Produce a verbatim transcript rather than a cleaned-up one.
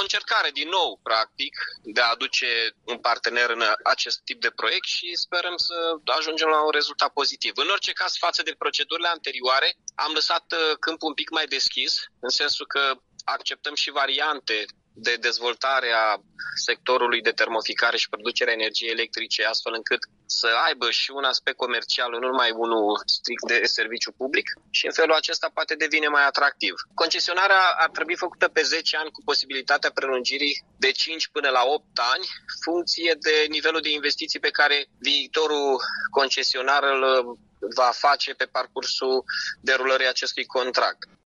încercare din nou, practic, de a aduce un partener în acest tip de proiect și sperăm să ajungem la un rezultat pozitiv. În orice caz, față de procedurile anterioare, am lăsat câmpul un pic mai deschis, în sensul că acceptăm și variante de dezvoltare a sectorului de termoficare și producerea energiei electrice, astfel încât să aibă și un aspect comercial, nu numai unul strict de serviciu public, și în felul acesta poate devine mai atractiv. Concesionarea ar trebui făcută pe zece ani cu posibilitatea prelungirii de cinci până la opt ani, funcție de nivelul de investiții pe care viitorul concesionar îl va face pe parcursul derulării acestui contract.